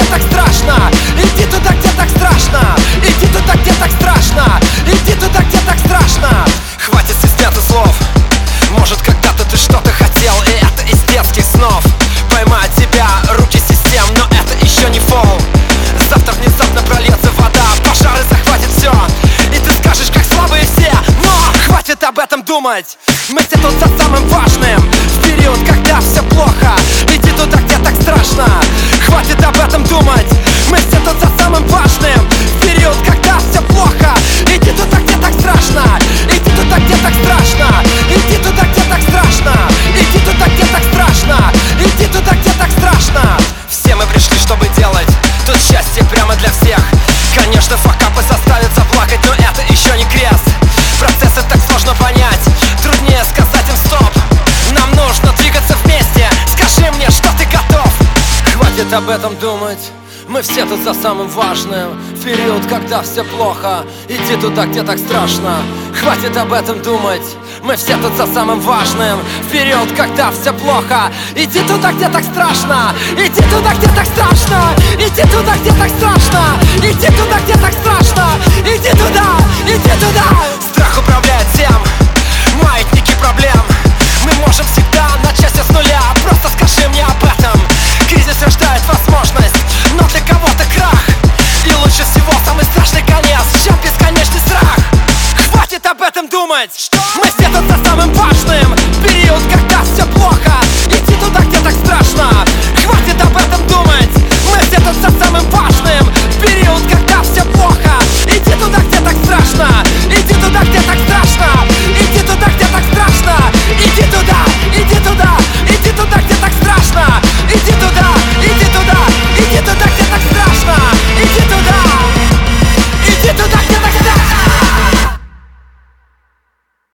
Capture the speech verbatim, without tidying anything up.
так страшно. Иди туда, где так страшно. Иди туда, где так страшно. Иди туда, где так страшно. Хватит стесняться слов. Может, когда-то ты что-то хотел, и это из детских снов. Поймать тебя руки систем, но это еще не фол. Завтра внезапно прольется вода, пожары захватит все, и ты скажешь, как слабые все. Но хватит об этом думать. Мы все тут за самым важным. В период, когда все плохо, иди туда, где так страшно. Хватит об этом думать. Мы все тут за самым важным. В период, когда все плохо, иди туда, где так страшно. Иди туда, где так страшно. Иди туда, где так страшно. Иди туда, где так страшно. Иди туда, где так страшно. Все мы пришли, чтобы делать тут счастье прямо для всех. Конечно, факапы заставят заплакать, но это еще не крест. Процессы так сложно понять, труднее сказать им стоп. Нам нужно двигаться вместе, скажи мне, что ты готов. Хватит об этом думать. Мы все тут за самым важным. В период, когда все плохо, иди туда, где так страшно. Хватит об этом думать. Мы все тут за самым важным. В период, когда все плохо, иди туда, где так страшно. Иди туда, где так страшно.